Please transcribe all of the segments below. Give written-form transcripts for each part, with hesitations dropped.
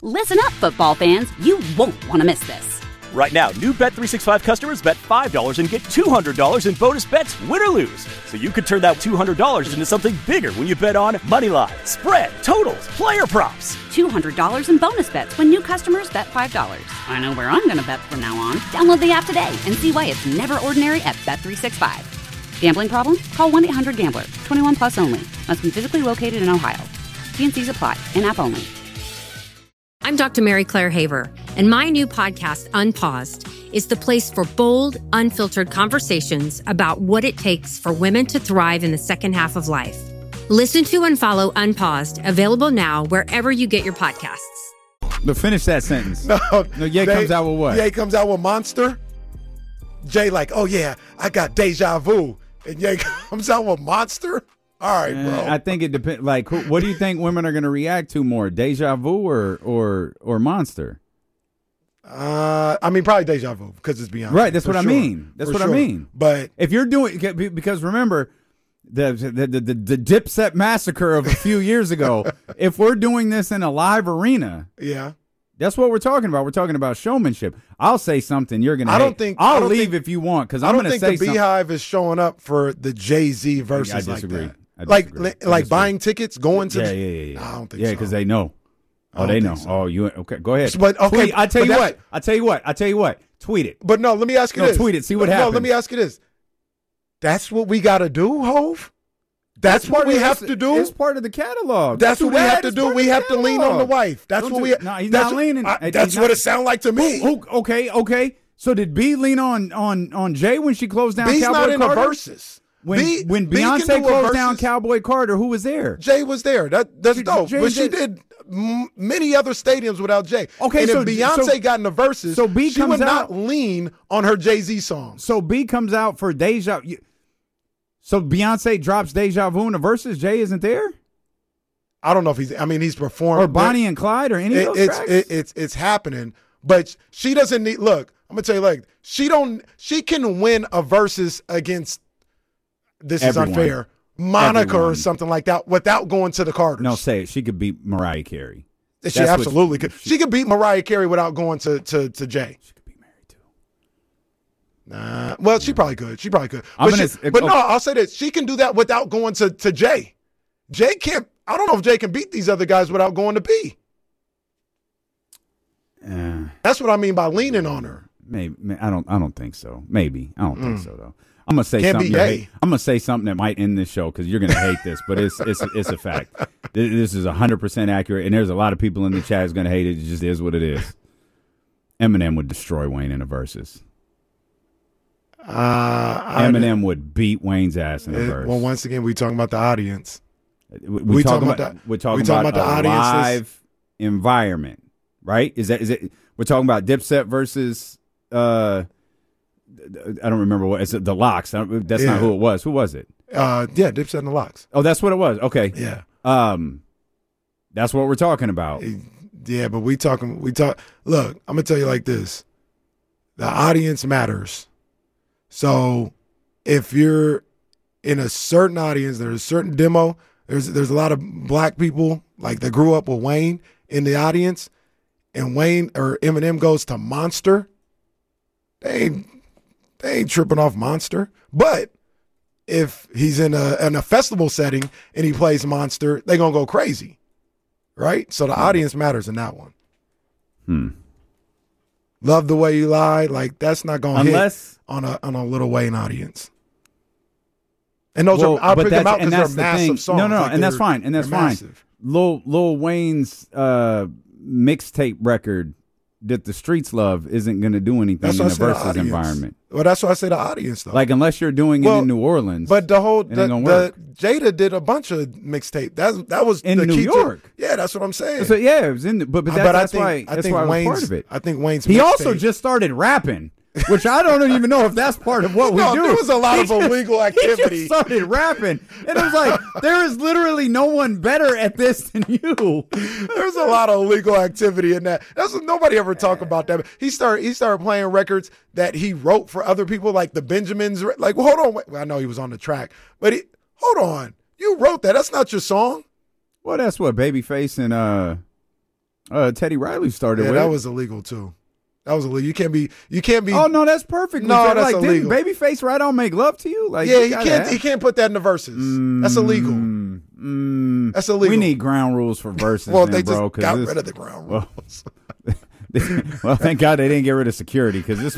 Listen up, football fans. You won't want to miss this. Right now, new Bet365 customers bet $5 and get $200 in bonus bets, win or lose. So you could turn that $200 into something bigger when you bet on money line, spread, totals, player props. $200 in bonus bets when new customers bet $5. I know where I'm going to bet from now on. Download the app today and see why it's never ordinary at Bet365. Gambling problem? Call 1-800-GAMBLER. 21 plus only. Must be physically located in Ohio. T&Cs apply. In-app only. I'm Dr. Mary Claire Haver, and my new podcast, Unpaused, is the place for bold, unfiltered conversations about what it takes for women to thrive in the second half of life. Listen to and follow Unpaused, available now wherever you get your podcasts. But finish that sentence. No, Ye comes out with what? Ye comes out with Monster. Jay like, oh yeah, I got deja vu. And Ye comes out with Monster. All right, bro. I think it depends. Like, what do you think women are going to react to more, deja vu or Monster? I mean, probably deja vu because it's Beyonce. Right, that's what I mean. That's what I mean. But if you're doing, because remember the Dipset massacre of a few years ago. If we're doing this in a live arena, yeah, that's what we're talking about. We're talking about showmanship. I'll say something you're going to. I'll leave if you want because I'm going to say something. I don't think the Beehive is showing up for the Jay-Z verses I disagree. like that. Like buying tickets, going to. Yeah. I don't think. Yeah, because they know. Oh, they know. So. Oh, you okay? Go ahead. But okay, tweet. I tell you what. Tweet it. But no, let me ask you this. Tweet it. See what happens. No, let me ask you this. That's what we got to do, Hove. That's what we have to do. It's part of the catalog. That's what we have to do. We have to lean on the wife. That's what we. No, he's not leaning. That's what it sounds like to me. Okay. So did B lean on Jay when she closed down B's Cowboy not in Carter? the verses. When Beyonce closed down Cowboy Carter, who was there? Jay was there. That's dope. But she did many other stadiums without Jay. Okay, and so if Beyonce got in the verses, so B she comes would out, not lean on her Jay-Z song. So B comes out for Deja. So Beyonce drops Deja Vu in the verses. Jay isn't there. I don't know if he's performed. Or Bonnie and Clyde or any of those tracks. It's happening, but she doesn't need. Look, I'm gonna tell you, like she can win a versus against. This Everyone. Is unfair. Monica Everyone. or something like that without going to the Carters. No, say it. She could beat Mariah Carey. She absolutely could. She could beat Mariah Carey without going to Jay. She could beat Mary too. Nah. Well, she probably could. But no, I'll say this. She can do that without going to Jay. Jay can't. I don't know if Jay can beat these other guys without going to B. That's what I mean by leaning on her. Maybe I don't think so. Maybe I don't think so though. I'm gonna say something. I'm gonna say something that might end this show because you're gonna hate this, but it's a fact. This is 100% accurate, and there's a lot of people in the chat who's gonna hate it. It just is what it is. Eminem would destroy Wayne in the verses. Eminem would beat Wayne's ass in the verse. Well, once again, we talking about the audience. We're talking about the audience, live environment, right? Is it? We're talking about Dipset versus. I don't remember what. Is it the Lox? That's not who it was. Who was it? Dipset and the Lox. Oh, that's what it was. Okay. Yeah. That's what we're talking about. Yeah, but we talk. Look, I'm gonna tell you like this: the audience matters. So, if you're in a certain audience, there's a certain demo. There's a lot of black people like that grew up with Wayne in the audience, and Wayne or Eminem goes to Monster. They ain't tripping off Monster. But if he's in a festival setting and he plays Monster, they gonna go crazy, right? So the audience matters in that one. Love the Way You Lie, like that's not gonna hit on a Lil Wayne audience. And those I'll pick them out because they're massive songs. No, and that's fine. And that's fine. Massive. Lil Wayne's mixtape record that the streets love isn't going to do anything in the versus environment. Well, that's why I say the audience, though. Like, unless you're doing it in New Orleans. But the Jada did a bunch of mixtape. That was in New York. Yeah, that's what I'm saying. So, yeah, it was in. But that's why it was part of it. I think Wayne's. He also just started rapping. Which I don't even know if that's part of what we do. There was a lot of illegal activity. He just started rapping. And it was like, there is literally no one better at this than you. There's a lot of illegal activity in that. Nobody ever talk about that. He started playing records that he wrote for other people, like the Benjamins. Like, well, hold on. Well, I know he was on the track. But hold on. You wrote that. That's not your song. Well, that's what Babyface Teddy Riley started with. Yeah, that was illegal too. That was illegal. You can't be. Oh no, that's perfect. No, that's like, illegal. Didn't Babyface right on make love to you? Like, yeah, he can't put that in the verses. That's illegal. That's illegal. We need ground rules for verses. Well, then, they bro, just got rid of the ground rules. Well, thank God they didn't get rid of security because this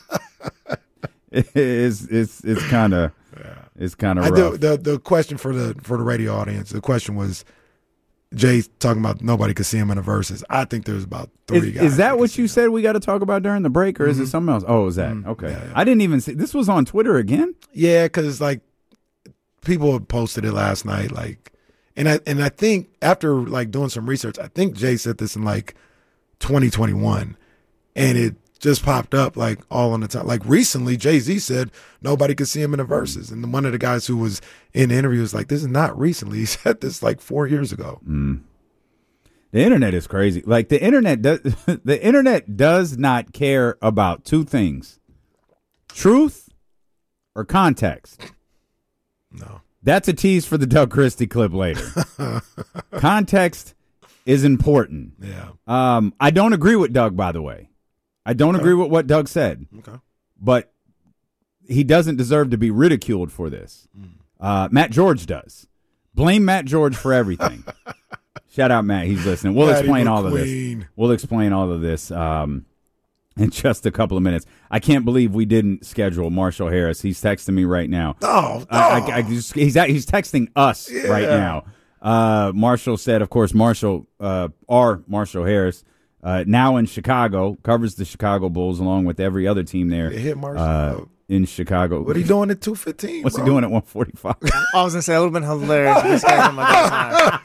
it's kind of rough. The question for the radio audience, the question was, Jay talking about nobody could see him in the verses. I think there's about 3 guys. Is that what you said we got to talk about during the break, or is it something else? Oh, is that okay? Yeah. I didn't even see. This was on Twitter again. Yeah, because like people had posted it last night, like, and I think after like doing some research, I think Jay said this in like 2021, and it just popped up like all on the time. Like recently, Jay-Z said nobody could see him in the verses, and one of the guys who was in the interview was like, "This is not recently." He said this like 4 years ago. The internet is crazy. Like the internet does not care about two things: truth or context. No, that's a tease for the Doug Christie clip later. Context is important. Yeah. I don't agree with Doug, by the way. I don't agree with what Doug said. Okay. But he doesn't deserve to be ridiculed for this. Matt George does. Blame Matt George for everything. Shout out Matt. He's listening. We'll explain all of this. We'll explain all of this in just a couple of minutes. I can't believe we didn't schedule Marshall Harris. He's texting me right now. He's texting us right now. Marshall said, of course, Marshall Harris, now in Chicago, covers the Chicago Bulls along with every other team there. They hit Marshall in Chicago. What are he doing at 2:15? What's he doing at 1:45? I was gonna say, it would have been hilarious. This guy's on my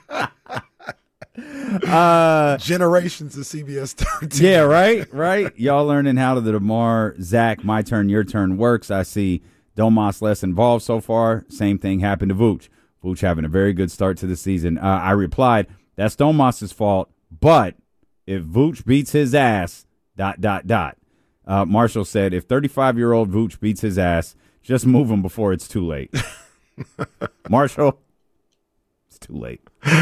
time. Generations of CBS 13. Yeah, right. Y'all learning how the DeMar, Zach, my turn, your turn works. I see Domas less involved so far. Same thing happened to Vooch. Vooch having a very good start to the season. I replied, that's Domas's fault, but if Vooch beats his ass, ... Marshall said, if 35-year-old Vooch beats his ass, just move him before it's too late. Marshall, it's too late.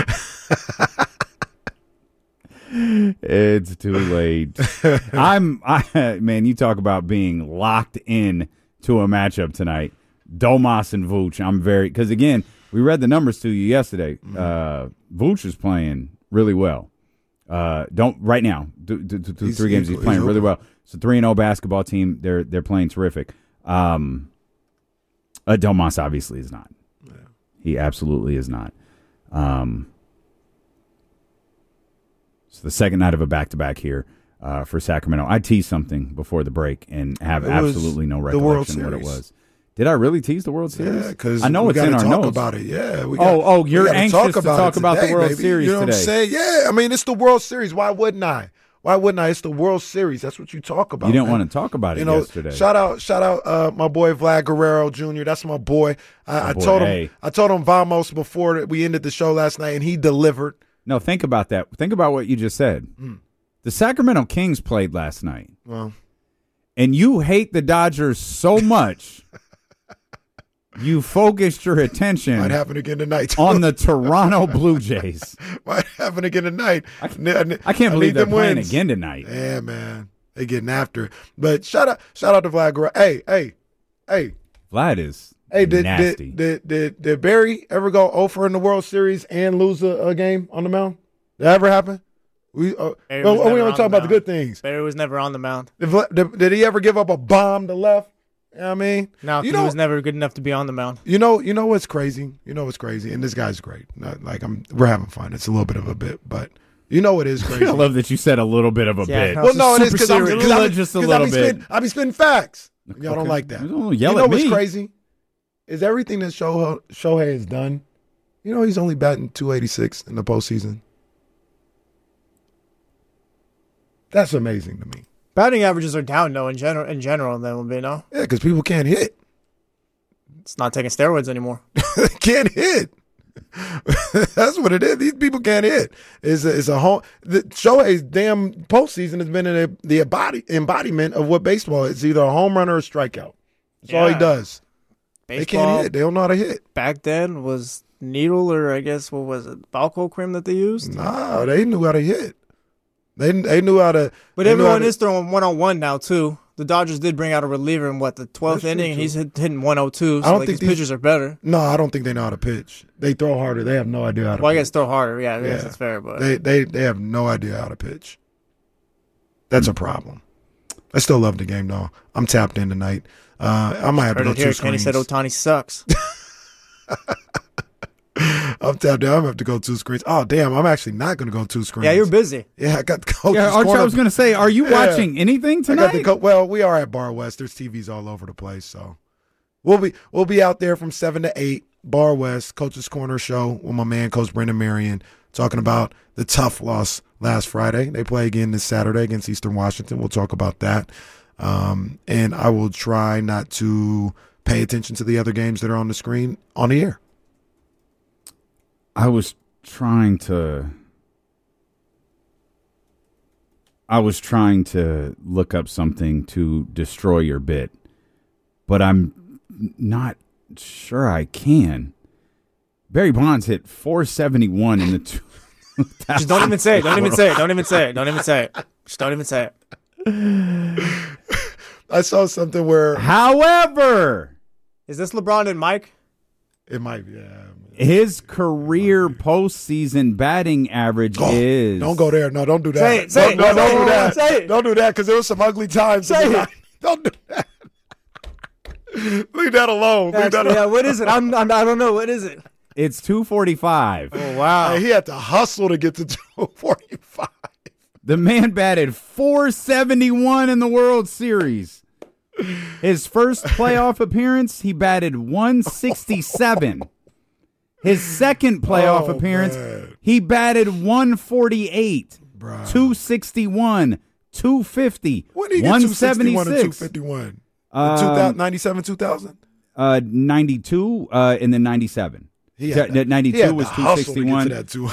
It's too late. Man, you talk about being locked in to a matchup tonight. Domas and Vooch. I'm very, because again, we read the numbers to you yesterday. Vooch is playing really well. Right now, 3 games he's playing really well. It's a 3-0 basketball team. They're playing terrific. Domas obviously is not. Yeah. He absolutely is not. It's the second night of a back-to-back here for Sacramento. I teased something before the break and have absolutely no recollection what it was. Did I really tease the World Series? Yeah, because I know it's in our notes. About it. Yeah. You're anxious to talk about the World Series today. You know what I'm saying? Yeah. I mean, it's the World Series. Why wouldn't I? It's the World Series. That's what you talk about. You didn't want to talk about it yesterday. Shout out, my boy Vlad Guerrero Jr. That's my boy. I told him Vamos before we ended the show last night, and he delivered. No, think about that. Think about what you just said. The Sacramento Kings played last night. Well, and you hate the Dodgers so much. You focused your attention might happen again tonight on the Toronto Blue Jays. Might happen again tonight. I can't believe they're playing again tonight. Yeah, man. They getting after it. But shout out to Vlad Guerrero. Hey. Vlad is nasty. Did Barry ever go 0-for in the World Series and lose a game on the mound? Did that ever happen? We only talk about the good things. Barry was never on the mound. Did he ever give up a bomb to left? I mean, no, he was never good enough to be on the mound. You know what's crazy? And this guy's great. We're having fun. It's a little bit of a bit, but you know it is crazy. I love that you said a little bit of a bit. Well, no, it is because just a little bit. I be spitting facts. Y'all don't like that. Yell at me. What's crazy is everything that Shohei has done. You know, he's only batting .286 in the postseason. That's amazing to me. Batting averages are down, though, in general, then will be, no? Yeah, because people can't hit. It's not taking steroids anymore. They can't hit. That's what it is. These people can't hit. It's a home. Shohei's damn postseason has been the embodiment of what baseball is. It's either a home run or a strikeout. That's all he does. Baseball, they can't hit. They don't know how to hit. Back then was needle or I guess, what was it, Balco cream that they used? No, they knew how to hit. They knew how to. But everyone is throwing 1-on-1 now too. The Dodgers did bring out a reliever in the 12th inning, and he's hitting 102. So I don't think his pitchers are better. No, I don't think they know how to pitch. They throw harder. They have no idea how to. Well, pitch. I guess throw harder. Yeah, I guess that's fair. But they have no idea how to pitch. That's a problem. I still love the game though. I'm tapped in tonight. I might have to go 2 screens. Kenny said Ohtani sucks. I'm tapped in. I'm going to have to go 2 screens. Oh, damn. I'm actually not going to go 2 screens. Yeah, you're busy. Yeah, I got the coach's Archie, corner. I was going to say, are you watching anything tonight? Well, we are at Bar West. There's TVs all over the place, so we'll be out there from 7 to 8, Bar West, Coach's Corner show with my man, Coach Brendan Marion, talking about the tough loss last Friday. They play again this Saturday against Eastern Washington. We'll talk about that. And I will try not to pay attention to the other games that are on the screen on the air. I was trying to look up something to destroy your bit, but I'm not sure I can. Barry Bonds hit 471 in the Just don't even say it. Don't even say it. Don't even say it. Don't even say it. Just don't even say it. I saw something where. However, is this LeBron and Mike? It might be. Yeah. His career postseason batting average is. Don't go there. No, don't do that. Say it. Don't do that. Say it. Don't do that because there was some ugly times. Say it. Don't do that. Leave that alone. Yeah, what is it? I don't know. What is it? It's 245. Oh, wow. Hey, he had to hustle to get to 245. The man batted 471 in the World Series. His first playoff appearance, he batted 167. His second playoff appearance, he batted 148, 261, 250, when did he get 261 and 251? 97, 2000? 92, and then 97. 92 was 261.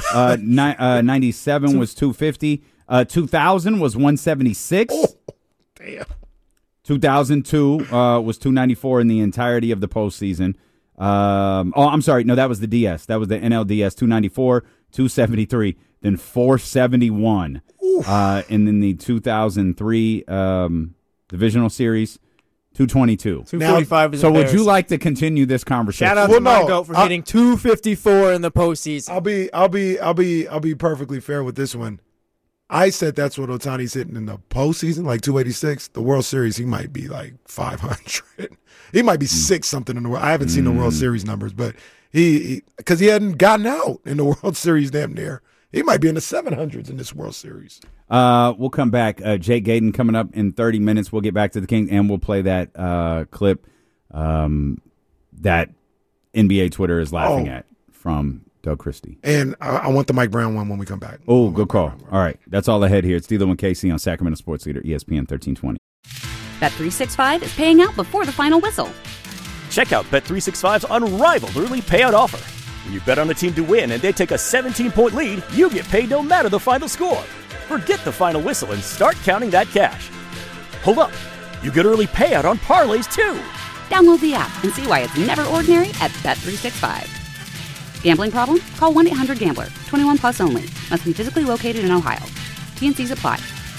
97 was 250. 2000 was 176. Oh, damn. 2002 was 294 in the entirety of the postseason. I'm sorry. No, that was the DS. That was the NLDS. 294, 273, then 471. And then the 2003 divisional series, 222. 245 is so would you like to continue this conversation? Shout out to my goat for hitting 254 in the postseason. I'll be perfectly fair with this one. I said that's what Ohtani's hitting in the postseason, like 286. The World Series, he might be like 500. He might be 6-something in the World. I haven't seen the World Series numbers, but because he hadn't gotten out in the World Series damn near. He might be in the 700s in this World Series. We'll come back. Jake Gayden coming up in 30 minutes. We'll get back to the Kings, and we'll play that clip that NBA Twitter is laughing at from Doug Christie. And I want the Mike Brown one when we come back. Oh, good call. All right. That's all ahead here. It's D'Lo and Casey on Sacramento Sports Leader, ESPN 1320. Bet365 is paying out before the final whistle. Check out Bet365's unrivaled early payout offer. When you bet on a team to win and they take a 17-point lead, you get paid no matter the final score. Forget the final whistle and start counting that cash. Hold up. You get early payout on parlays, too. Download the app and see why it's never ordinary at Bet365. Gambling problem? Call 1-800-GAMBLER. 21 plus only. Must be physically located in Ohio. T&Cs apply.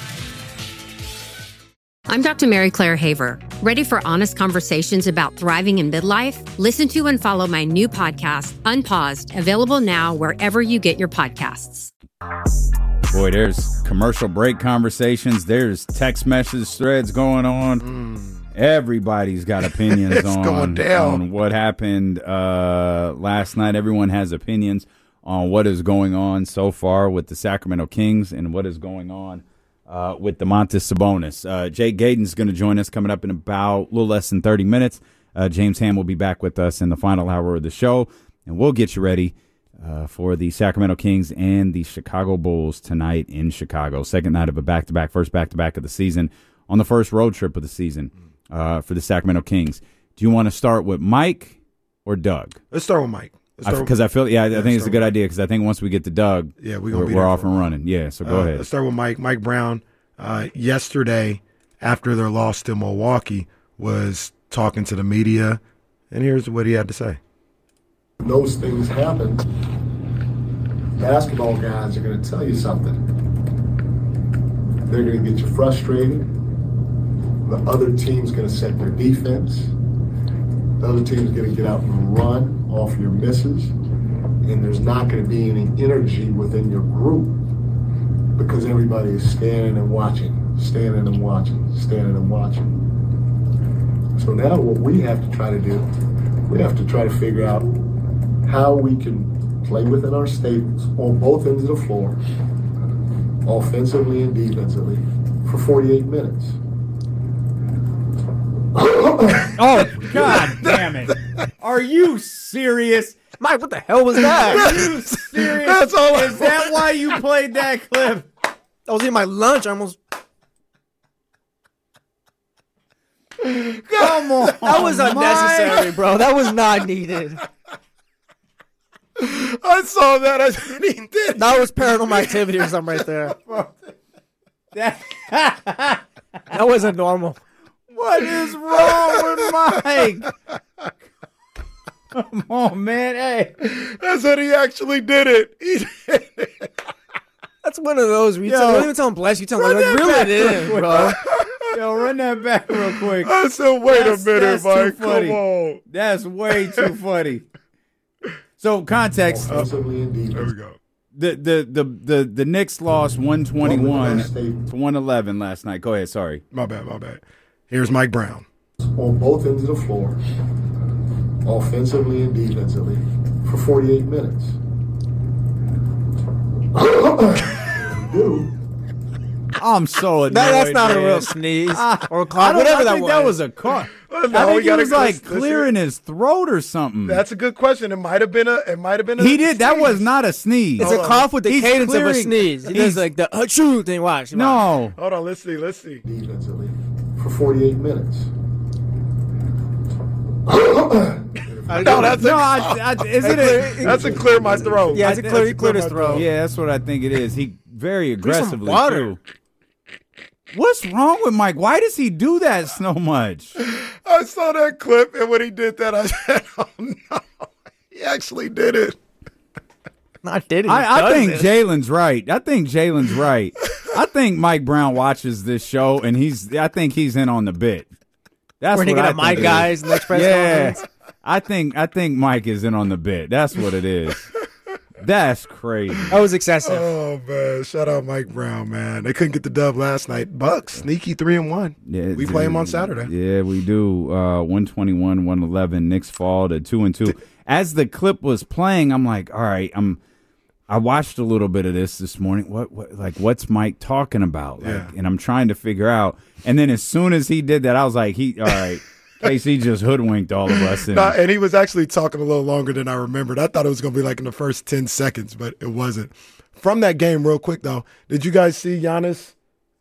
I'm Dr. Mary Claire Haver. Ready for honest conversations about thriving in midlife? Listen to and follow my new podcast, Unpaused, available now wherever you get your podcasts. Boy, there's commercial break conversations. There's text message threads going on. Everybody's got opinions on what happened last night. Everyone has opinions on what is going on so far with the Sacramento Kings and what is going on with Domantas Sabonis. Jake Gayden's going to join us coming up in about a little less than 30 minutes. James Ham will be back with us in the final hour of the show, and we'll get you ready for the Sacramento Kings and the Chicago Bulls tonight in Chicago. Second night of a back-to-back, first back-to-back of the season on the first road trip of the season. For the Sacramento Kings. Do you want to start with Mike or Doug? Let's start with Mike. Because I think it's a good idea, because I think once we get to Doug, we're off and running. Yeah, so go ahead. Let's start with Mike. Mike Brown, yesterday, after their loss to Milwaukee, was talking to the media, and here's what he had to say. Those things happen. Basketball guys are going to tell you something. They're going to get you frustrated. The other team's going to set their defense. The other team's going to get out and run off your misses. And there's not going to be any energy within your group because everybody is standing and watching. So now what we have to try to do, we have to try to figure out how we can play within our staples on both ends of the floor, offensively and defensively, for 48 minutes. Oh, God damn it. Are you serious? Mike, what the hell was that? Are you serious? That's all Is that why you played that clip? I was eating my lunch. I almost. Come on. That was unnecessary, bro. That was not needed. I saw that. I didn't even did. That was paranormal activity or something right there. That wasn't normal. What is wrong with Mike? Come on, man. Hey. That's what he actually did it. He did it. That's one of those where you don't even tell him bless you. Tell him like, reel it in, bro. Yo, run that back real quick. I said, wait a minute, Mike. Come on. That's way too funny. So context. Offensively and defensively. There we go. The Knicks lost 121 to 111 last night. Go ahead. Sorry. My bad. Here's Mike Brown. On both ends of the floor, offensively and defensively, for 48 minutes. I'm so annoyed. That's not man. a real sneeze or a cough, I whatever that think was. that was a cough. Well, no, I think we he gotta was go- like listen. clearing his throat or something. That's a good question. It might have been a. He did. That sneeze. was not a sneeze. It's a cough with the He's cadence of a clearing- sneeze. He he's- does like the achoo thing. Watch. No. Hold on. Let's see. Defensively, for 48 minutes. That's a clear my throat. Yeah, it's a clear. He cleared his throat. Yeah, that's what I think it is. He very aggressively water. too. What's wrong with Mike? Why does he do that so much? I saw that clip, and when he did that, I said, "Oh no, he actually did it." Not did he? I think Jalen's right. I think Mike Brown watches this show, and I think he's in on the bit. That's We're what gonna I get my think it guys is. next press Yeah, conference. I think Mike is in on the bit. That's what it is. That's crazy. That was excessive. Oh man, shout out Mike Brown, man. They couldn't get the dub last night. Bucks sneaky 3-1. Yeah, we play him on Saturday. Yeah, we do. 121, 111. Knicks fall to 2-2. As the clip was playing, I'm like, all right, I watched a little bit of this morning. What's Mike talking about? And I'm trying to figure out. And then as soon as he did that, I was like, all right, KC just hoodwinked all of us. And he was actually talking a little longer than I remembered. I thought it was going to be like in the first 10 seconds, but it wasn't. From that game, real quick though, did you guys see Giannis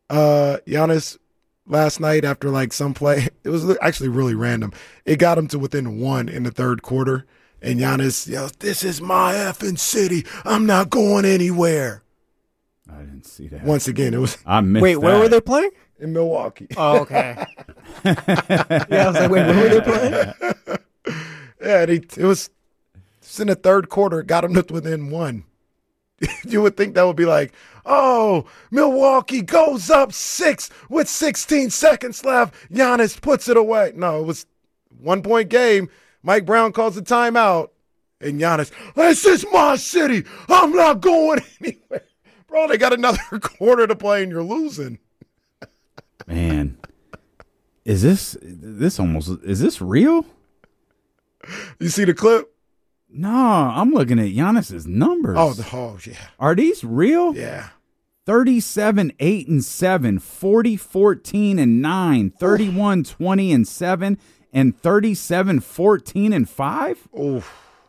last night after like some play? It was actually really random. It got him to within 1 in the third quarter. And Giannis yells, "This is my effing city. I'm not going anywhere." I didn't see that. Once again, it was I missed Wait, where that. were they playing? in Milwaukee. Oh, okay. Yeah, I was like, wait, where were they playing? Yeah, and it was in the third quarter. Got him to within 1. You would think that would be like, oh, Milwaukee goes up 6 with 16 seconds left. Giannis puts it away. No, it was 1-point game. Mike Brown calls a timeout. And Giannis, this is my city. I'm not going anywhere. Bro, they got another quarter to play and you're losing. Man, is this real? You see the clip? No, I'm looking at Giannis's numbers. Oh, yeah. Are these real? Yeah. 37, 8, and 7, 40, 14, and 9, 31, 20, and 7, and 37, 14, and 5? Oh.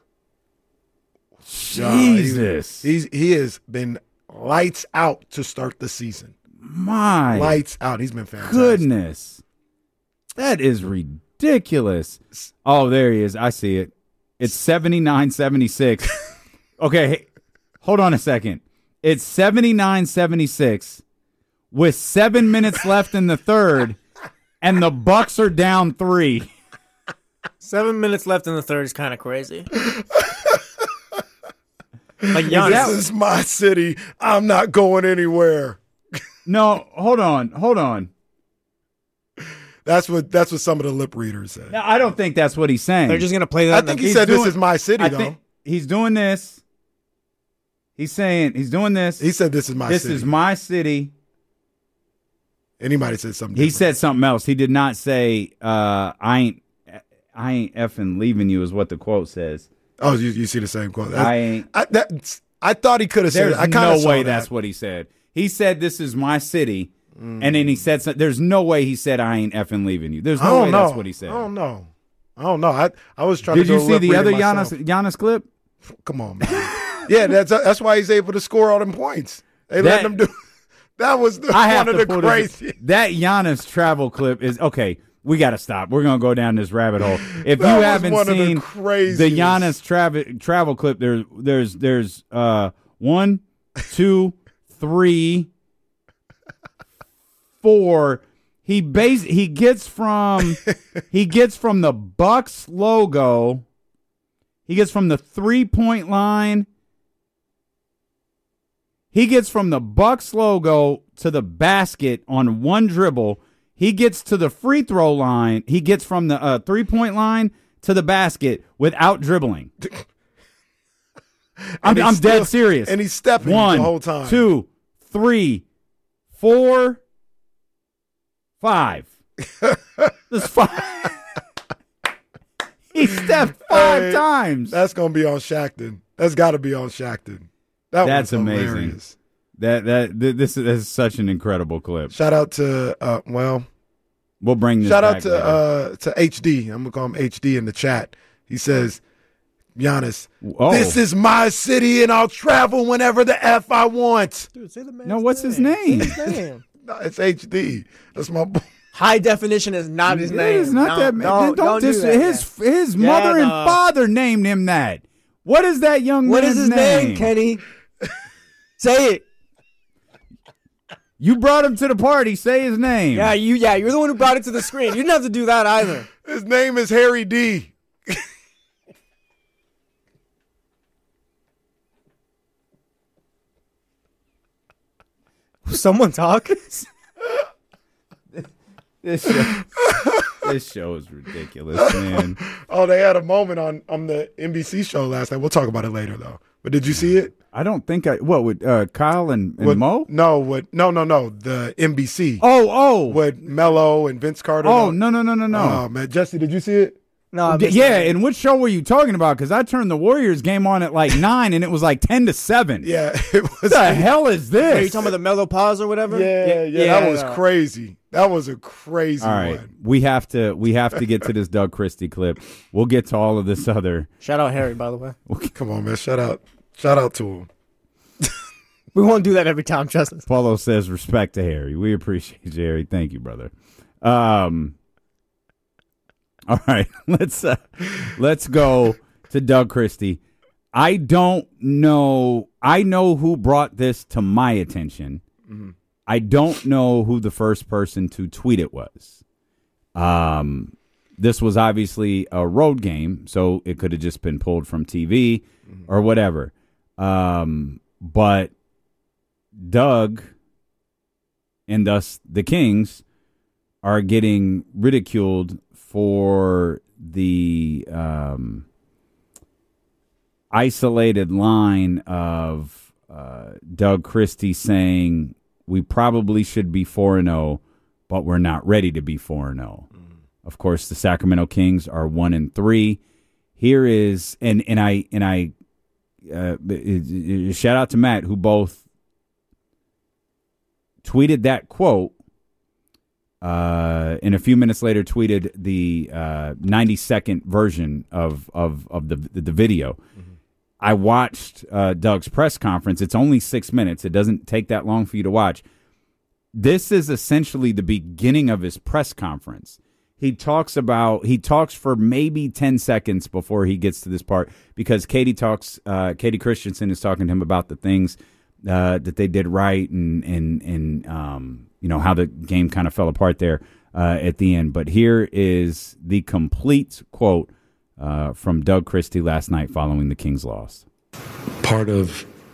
Jesus. He has been lights out to start the season. My Lights out. He's been fantastic. goodness. That is ridiculous. Oh, there he is. I see it. It's 79-76. Okay, hey, hold on a second. It's 79-76 with 7 minutes left in the third, and the Bucks are down 3. 7 minutes left in the third is kind of crazy. Like Giannis. This is my city. I'm not going anywhere. No, hold on. That's what some of the lip readers say. No, I don't think that's what he's saying. They're just going to play that. I think he said this is my city, though. He's doing this. He's saying he's doing this. He said this is my city. This is my city. Anybody said something He different. said something else. He did not say, I ain't effing leaving you is what the quote says. Oh, you see the same quote. I thought he could have said it. There's no way that's what he said. He said, this is my city. And then he said, there's no way he said, I ain't effing leaving you. There's no way that's what he said. I don't know. I was trying to do Did you see the other Giannis clip? Come on, man. Yeah, that's why he's able to score all them points. They let him do. That was one of the crazy. That Giannis travel clip is okay. We got to stop. We're gonna go down this rabbit hole. If you haven't seen the Giannis travel clip, there's 1, 2, 3, 4. He gets from the Bucks logo. He gets from the 3-point line. He gets from the Bucks logo to the basket on one dribble. He gets to the free throw line. He gets from the 3-point line to the basket without dribbling. I'm dead serious. And he's stepping the whole time. 1, 2, 3, 4, 5. This 5. He stepped 5 times. That's gonna be on Shackton. That's got to be on Shackton. That's amazing. This is such an incredible clip. Shout out to we'll bring this. Shout back out to HD. I'm gonna call him HD in the chat. He says, Giannis, this is my city, and I'll travel whenever the F I want. Dude, say the man's No, what's his name? No, it's HD. That's my boy. High definition is not his name. It's not that. Don't do that. His mother and father named him that. What is that young man's name? What is his name, Kenny? Say it. You brought him to the party. Say his name. Yeah, you're the one who brought it to the screen. You didn't have to do that either. His name is Harry D. Someone talk? This show is ridiculous, man. Oh, they had a moment on the NBC show last night. We'll talk about it later, though. But did you see it? I don't think with Kyle and Mo? No, the NBC. Oh. With Melo and Vince Carter. Oh, no. Oh, man. Jesse, did you see it? No. Yeah, and which show were you talking about? Because I turned the Warriors game on at like 9, and it was like 10-7. Yeah, it was. What the hell is this? Are you talking about the Melo pause or whatever? Yeah, that was crazy. That was a crazy all right, one. We have to get to this Doug Christie clip. We'll get to all of this other. Shout out Harry, by the way. Come on, man. Shout out to him. We won't do that every time, trust us. Paulo says respect to Harry. We appreciate you, Harry. Thank you, brother. All right, let's go to Doug Christie. I don't know. I know who brought this to my attention. Mm-hmm. I don't know who the first person to tweet it was. This was obviously a road game, so it could have just been pulled from TV or whatever. But Doug and thus the Kings are getting ridiculed for the isolated line of Doug Christie saying we probably should be 4-0, but we're not ready to be 4-0. Of course, the Sacramento Kings are 1-3. Here is and I shout out to Matt, who both tweeted that quote. And a few minutes later tweeted the 90-second version of the video. Mm-hmm. I watched Doug's press conference. It's only 6 minutes. It doesn't take that long for you to watch. This is essentially the beginning of his press conference. He talks for maybe 10 seconds before he gets to this part because Katie Christensen is talking to him about the things that they did right and how the game kind of fell apart there at the end. But here is the complete quote from Doug Christie last night following the Kings' loss. Part of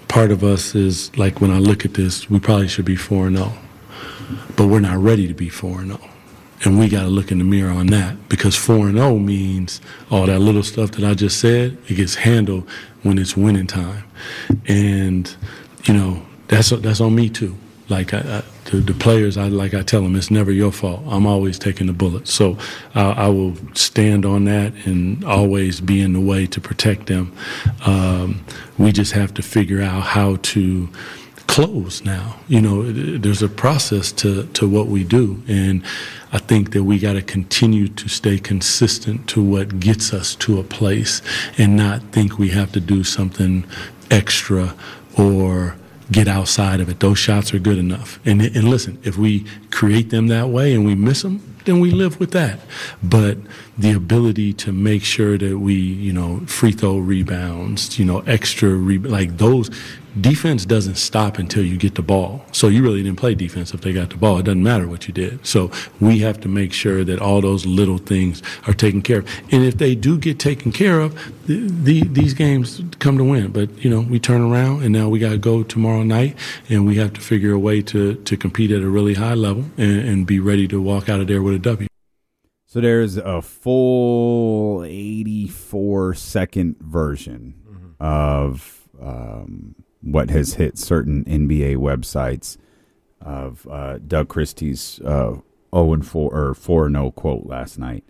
part of us is like, when I look at this, we probably should be 4-0, but we're not ready to be 4-0. And we got to look in the mirror on that, because 4-0 means all that little stuff that I just said, it gets handled when it's winning time. And, you know, that's on me too. Like the players, I tell them, it's never your fault. I'm always taking the bullet. So I will stand on that and always be in the way to protect them. We just have to figure out how to close now. You know, there's a process to what we do. And I think that we got to continue to stay consistent to what gets us to a place and not think we have to do something extra or get outside of it. Those shots are good enough. And listen, if we create them that way and we miss them, then we live with that. But the ability to make sure that we, you know, free throw rebounds, you know, extra, like those, defense doesn't stop until you get the ball. So you really didn't play defense if they got the ball. It doesn't matter what you did. So we have to make sure that all those little things are taken care of. And if they do get taken care of, these games come to win. But, you know, we turn around and now we got to go tomorrow night and we have to figure a way to compete at a really high level and be ready to walk out of there with a W. So there's a full 84-second version of what has hit certain NBA websites of Doug Christie's 0-4 or 4-0 quote last night.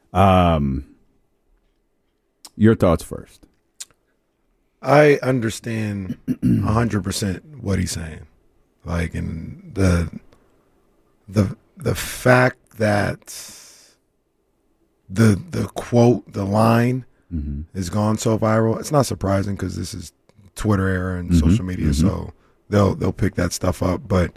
Your thoughts first. I understand 100% what he's saying. Like, and the fact that the quote, the line has gone so viral, it's not surprising because this is Twitter era and social media, so they'll pick that stuff up. But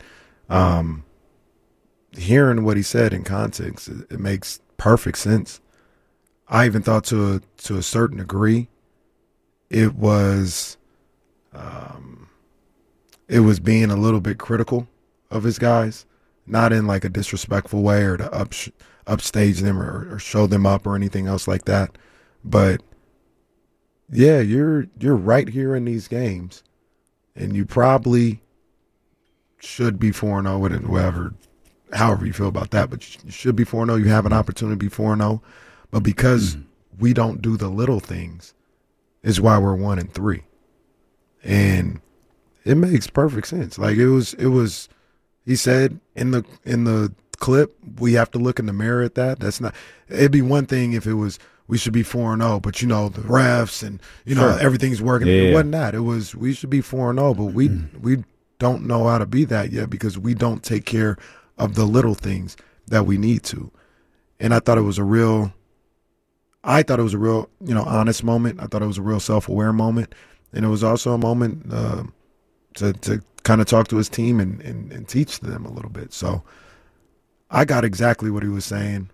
hearing what he said in context, it makes perfect sense. I even thought to a certain degree, it was being a little bit critical of his guys, not in like a disrespectful way or to upstage them or show them up or anything else like that, but. Yeah, you're right here in these games, and you probably should be 4-0 with it, however you feel about that, but you should be 4-0. You have an opportunity to be 4-0, but because we don't do the little things is why we're 1-3. And it makes perfect sense. Like it was he said in the clip, we have to look in the mirror at that. That's not, it'd be one thing if it was, we should be 4-0, but you know, the refs and you know, everything's working. It wasn't that. It was, we should be 4-0, but we don't know how to be that yet because we don't take care of the little things that we need to. And I thought it was a real, you know, honest moment. I thought it was a real self-aware moment. And it was also a moment to kind of talk to his team and teach them a little bit. So I got exactly what he was saying.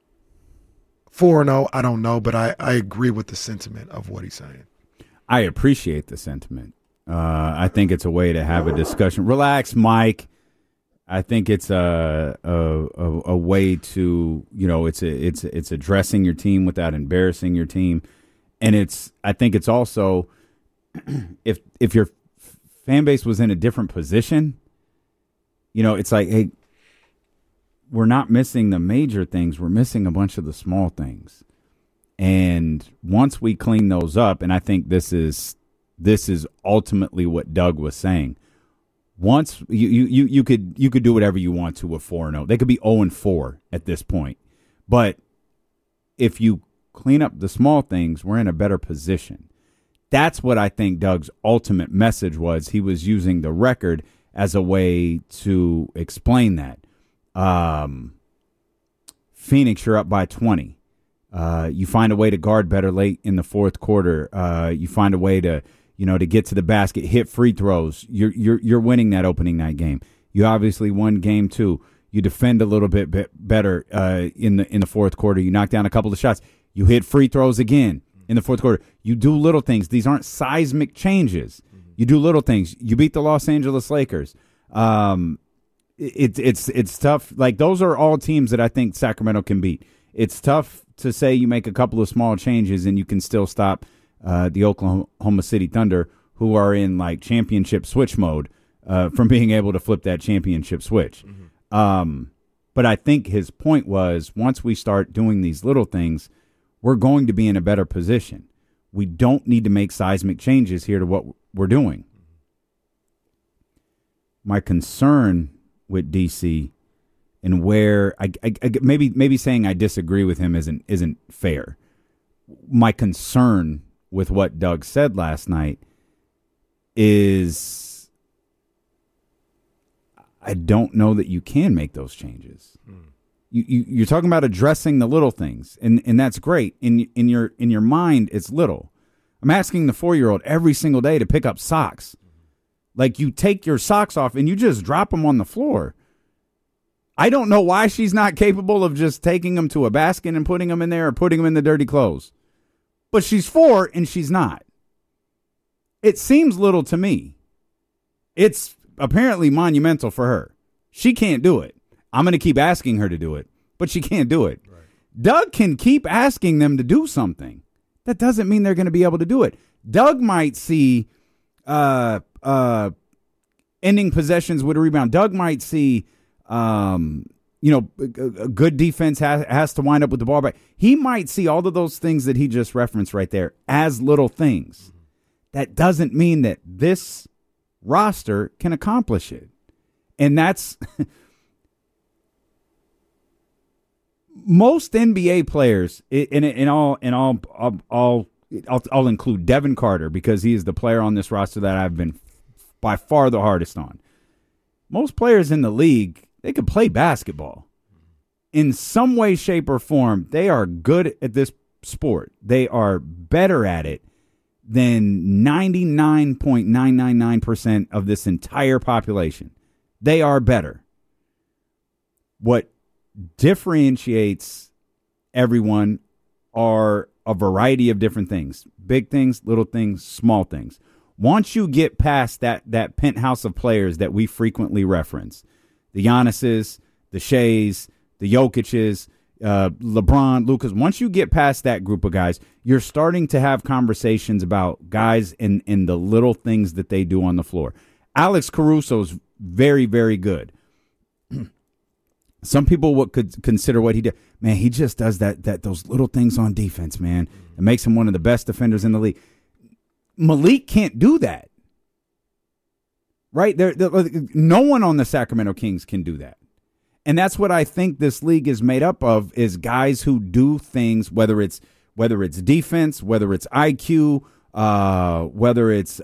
4-0, I don't know, but I agree with the sentiment of what he's saying. I appreciate the sentiment. I think it's a way to have a discussion. Relax, Mike. I think it's a way to, you know, it's addressing your team without embarrassing your team, and I think it's also if your fan base was in a different position, you know, it's like, hey, we're not missing the major things. We're missing a bunch of the small things. And once we clean those up, and I think this is ultimately what Doug was saying. Once you could do whatever you want to with 4-0. They could be 0-4 at this point. But if you clean up the small things, we're in a better position. That's what I think Doug's ultimate message was. He was using the record as a way to explain that. Phoenix, you're up by 20. You find a way to guard better late in the fourth quarter. You find a way to, you know, to get to the basket, hit free throws. You're winning that opening night game. You obviously won game 2. You defend a little bit better in the fourth quarter. You knock down a couple of shots. You hit free throws again in the fourth quarter. You do little things. These aren't seismic changes. You do little things. You beat the Los Angeles Lakers. It's tough. Like, those are all teams that I think Sacramento can beat. It's tough to say you make a couple of small changes and you can still stop the Oklahoma City Thunder, who are in like championship switch mode from being able to flip that championship switch. But I think his point was once we start doing these little things, we're going to be in a better position. We don't need to make seismic changes here to what we're doing. My concern with DC and where I maybe saying I disagree with him isn't fair. My concern with what Doug said last night is I don't know that you can make those changes. You're talking about addressing the little things, and that's great. In your mind, it's little. I'm asking the 4-year-old every single day to pick up socks. Like, you take your socks off and you just drop them on the floor. I don't know why she's not capable of just taking them to a basket and putting them in there or putting them in the dirty clothes. But she's 4 and she's not. It seems little to me. It's apparently monumental for her. She can't do it. I'm going to keep asking her to do it, but she can't do it. Right. Doug can keep asking them to do something. That doesn't mean they're going to be able to do it. Doug might see ending possessions with a rebound. Doug might see, a good defense has to wind up with the ball back. He might see all of those things that he just referenced right there as little things. That doesn't mean that this roster can accomplish it. And that's most NBA players, I'll include Devin Carter because he is the player on this roster that I've been by far the hardest on. Most players in the league, they can play basketball. In some way, shape, or form, they are good at this sport. They are better at it than 99.999% of this entire population. They are better. What differentiates everyone are a variety of different things. Big things, little things, small things. Once you get past that penthouse of players that we frequently reference, the Giannis's, the Sheas, the Jokic's, LeBron, Lucas, once you get past that group of guys, you're starting to have conversations about guys in the little things that they do on the floor. Alex Caruso's very, very good. Some people could consider what he did. Man, he just does those little things on defense, man. It makes him one of the best defenders in the league. Malik can't do that. Right? No one on the Sacramento Kings can do that. And that's what I think this league is made up of, is guys who do things, whether it's defense, whether it's IQ, whether it's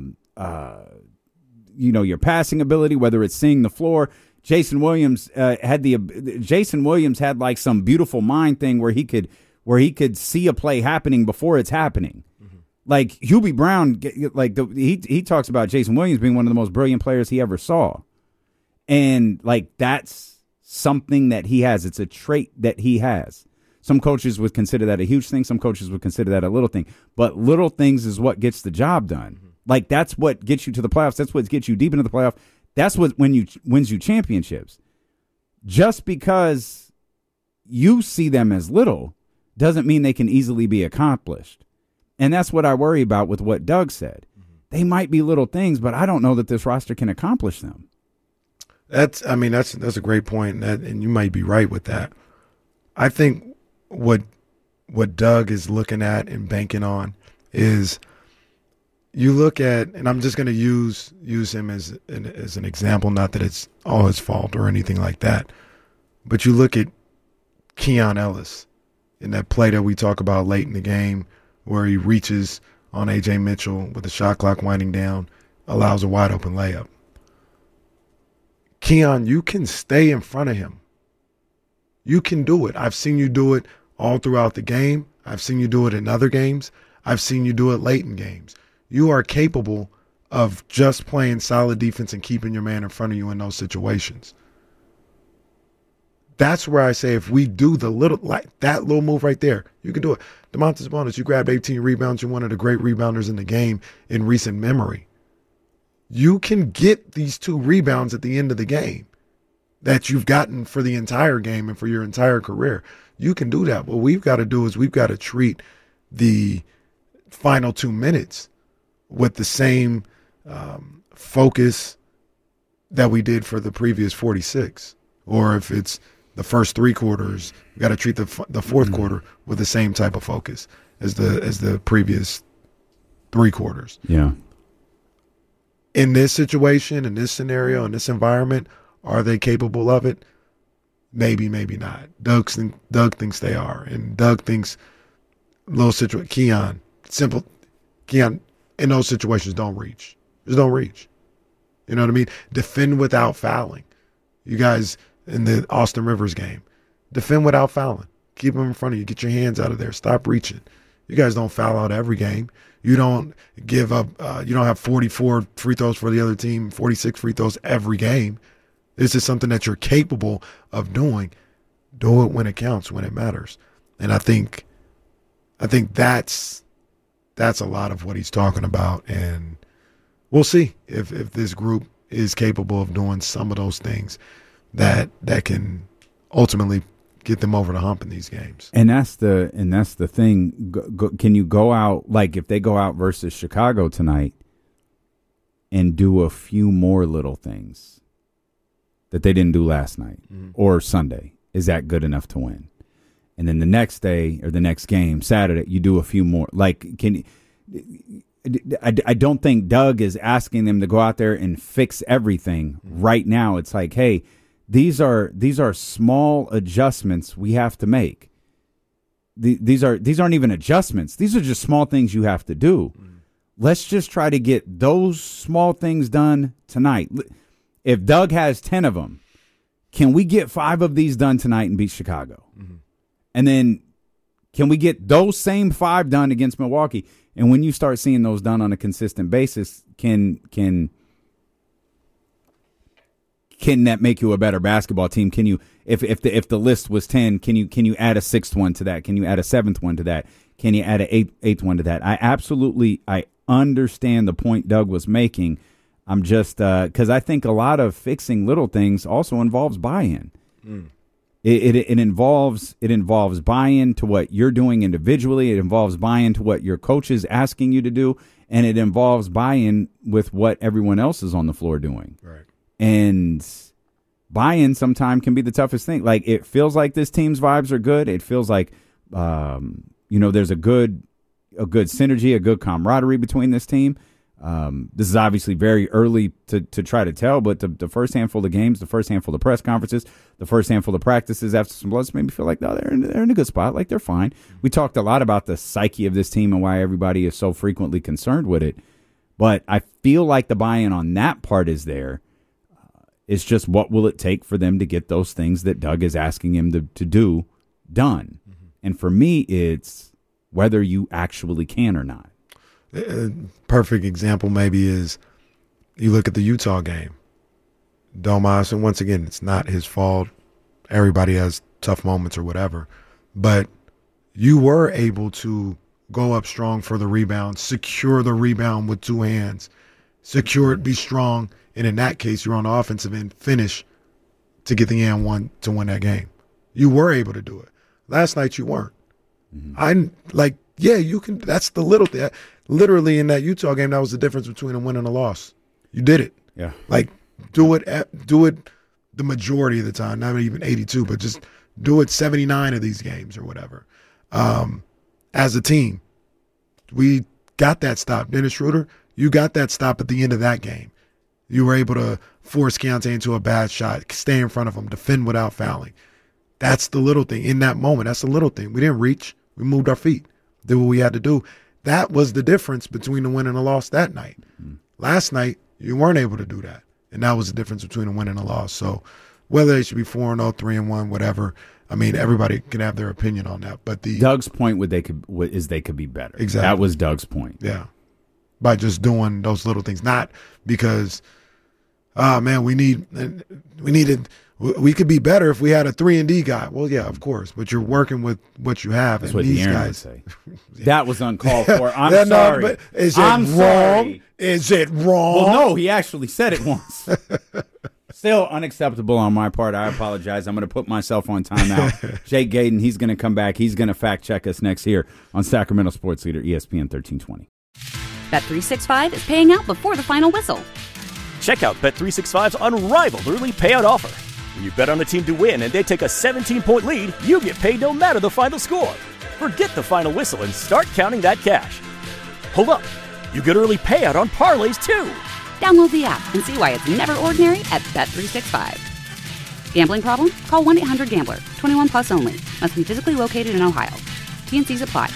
your passing ability, whether it's seeing the floor. Jason Williams had like some beautiful mind thing where he could see a play happening before it's happening. Mm-hmm. Like Hubie Brown, he talks about Jason Williams being one of the most brilliant players he ever saw, and like that's something that he has. It's a trait that he has. Some coaches would consider that a huge thing. Some coaches would consider that a little thing. But little things is what gets the job done. Mm-hmm. Like that's what gets you to the playoffs. That's what gets you deep into the playoff. That's what wins you championships. Just because you see them as little doesn't mean they can easily be accomplished. And that's what I worry about with what Doug said. Mm-hmm. They might be little things, but I don't know that this roster can accomplish them. That's a great point, and you might be right with that. I think what Doug is looking at and banking on is you look at, and I'm just going to use him as an example, not that it's all his fault or anything like that, but you look at Keon Ellis in that play that we talk about late in the game where he reaches on A.J. Mitchell with the shot clock winding down, allows a wide open layup. Keon, you can stay in front of him. You can do it. I've seen you do it all throughout the game. I've seen you do it in other games. I've seen you do it late in games. You are capable of just playing solid defense and keeping your man in front of you in those situations. That's where I say if we do the little, like that little move right there, you can do it. Domantas Sabonis, you grabbed 18 rebounds. You're one of the great rebounders in the game in recent memory. You can get these 2 rebounds at the end of the game that you've gotten for the entire game and for your entire career. You can do that. What we've got to do is we've got to treat the final 2 minutes with the same focus that we did for the previous 46, or if it's the first 3 quarters, we got to treat the fourth quarter with the same type of focus as the previous 3 quarters. Yeah. In this situation, in this scenario, in this environment, are they capable of it? Maybe, maybe not. Doug thinks they are, and Doug thinks Keon, in those situations, don't reach. Just don't reach. You know what I mean? Defend without fouling. You guys in the Austin Rivers game, defend without fouling. Keep them in front of you. Get your hands out of there. Stop reaching. You guys don't foul out every game. You don't give up. You don't have 44 free throws for the other team, 46 free throws every game. This is something that you're capable of doing. Do it when it counts, when it matters. And I think that's a lot of what he's talking about. And we'll see if this group is capable of doing some of those things that can ultimately get them over the hump in these games. And that's the thing. Can you go out, like if they go out versus Chicago tonight and do a few more little things that they didn't do last night or Sunday? Is that good enough to win? And then the next day or the next game, Saturday, you do a few more. Like, I don't think Doug is asking them to go out there and fix everything right now. It's like, hey, these are small adjustments we have to make. These aren't even adjustments. These are just small things you have to do. Let's just try to get those small things done tonight. If Doug has 10 of them, can we get 5 of these done tonight and beat Chicago? And then can we get those same 5 done against Milwaukee? And when you start seeing those done on a consistent basis, can that make you a better basketball team? Can you, if the list was 10, can you add a 6th one to that? Can you add a 7th one to that? Can you add an 8th one to that? I understand the point Doug was making. I'm just because I think a lot of fixing little things also involves buy-in. It involves buy-in to what you're doing individually. It involves buy-in to what your coach is asking you to do, and it involves buy-in with what everyone else is on the floor doing. Right. And buy-in sometimes can be the toughest thing. Like, it feels like this team's vibes are good. It feels like there's a good synergy, a good camaraderie between this team. This is obviously very early to try to tell, but the first handful of games, the first handful of press conferences, the first handful of practices after some bloods made me feel like, no, they're in a good spot. Like, they're fine. We talked a lot about the psyche of this team and why everybody is so frequently concerned with it. But I feel like the buy-in on that part is there. It's just, what will it take for them to get those things that Doug is asking him to do done? And for me, it's whether you actually can or not. A perfect example maybe is you look at the Utah game. Domas, and once again, it's not his fault. Everybody has tough moments or whatever. But you were able to go up strong for the rebound, secure the rebound with 2 hands, secure it, be strong, and in that case, you're on the offensive end, finish to get the and one to win that game. You were able to do it. Last night, you weren't. You can. That's the little thing. Literally in that Utah game, that was the difference between a win and a loss. You did it. Yeah. Like, do it the majority of the time, not even 82, but just do it 79 of these games or whatever. As a team, we got that stop. Dennis Schroeder, you got that stop at the end of that game. You were able to force Keontae into a bad shot, stay in front of him, defend without fouling. That's the little thing. In that moment, that's the little thing. We didn't reach. We moved our feet, did what we had to do. That was the difference between the win and the loss that night. Last night, you weren't able to do that. And that was the difference between a win and a loss. So whether they should be 4-0, 3-1, whatever, I mean, everybody can have their opinion on that. But Doug's point they could be better. Exactly. That was Doug's point. Yeah. By just doing those little things. Not because, we could be better if we had a 3-and-D guy. Well, yeah, of course. But you're working with what you have. That's and what these De'Aaron guys would say. That was uncalled for. I'm sorry. No, but is it I'm wrong? sorry. Is it wrong? Well, no, he actually said it once. Still unacceptable on my part. I apologize. I'm going to put myself on timeout. Jake Gayden, he's going to come back. He's going to fact check us next here on Sacramento Sports Leader, ESPN 1320. Bet365 is paying out before the final whistle. Check out Bet365's unrivaled early payout offer. When you bet on a team to win and they take a 17-point lead, you get paid no matter the final score. Forget the final whistle and start counting that cash. Hold up. You get early payout on parlays, too. Download the app and see why it's never ordinary at Bet365. Gambling problem? Call 1-800-GAMBLER. 21 plus only. Must be physically located in Ohio. T&Cs apply.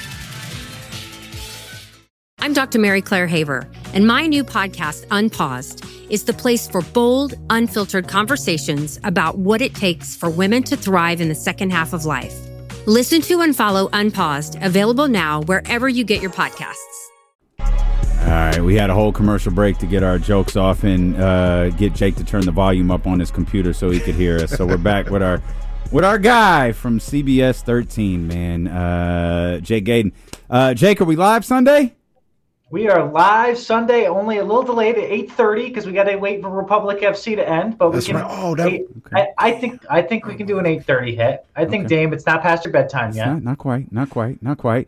I'm Dr. Mary Claire Haver, and my new podcast, Unpaused, is the place for bold, unfiltered conversations about what it takes for women to thrive in the second half of life. Listen to and follow Unpaused, available now wherever you get your podcasts. All right, we had a whole commercial break to get our jokes off and get Jake to turn the volume up on his computer so he could hear us. So we're back with our guy from CBS 13, man, Jake Gayden. Jake, are we live Sunday? We are live Sunday, only a little delayed at 8:30 because we got to wait for Republic FC to end. But that's we can. Right. Oh, that, I think we can do an 8:30 hit. I think, Dame, it's not past your bedtime yet. Not quite.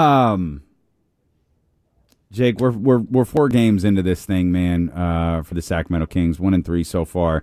Jake, we're 4 games into this thing, man. For the Sacramento Kings, 1-3 so far.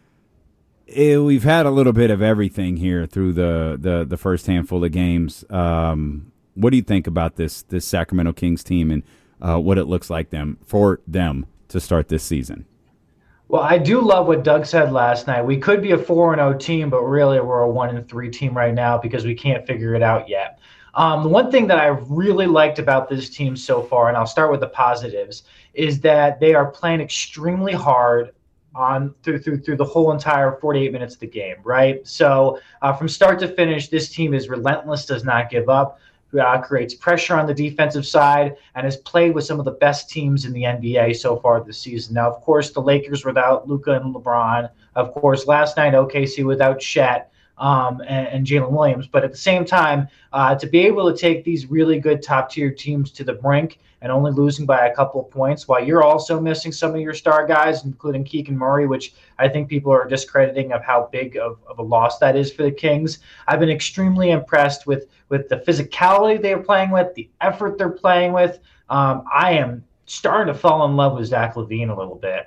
We've had a little bit of everything here through the first handful of games. What do you think about this Sacramento Kings team and what it looks like for them to start this season? Well, I do love what Doug said last night. We could be a 4-0 team, but really we're a 1-3 team right now because we can't figure it out yet. The one thing that I really liked about this team so far, and I'll start with the positives, is that they are playing extremely hard through the whole entire 48 minutes of the game, right? So from start to finish, this team is relentless, does not give up. Creates pressure on the defensive side, and has played with some of the best teams in the NBA so far this season. Now, of course, the Lakers without Luka and LeBron. Of course, last night, OKC without Chet and Jalen Williams. But at the same time, to be able to take these really good top-tier teams to the brink and only losing by a couple of points, while you're also missing some of your star guys, including Keegan Murray, which I think people are discrediting of how big of a loss that is for the Kings. I've been extremely impressed with the physicality they're playing with, the effort they're playing with. I am starting to fall in love with Zach LaVine a little bit.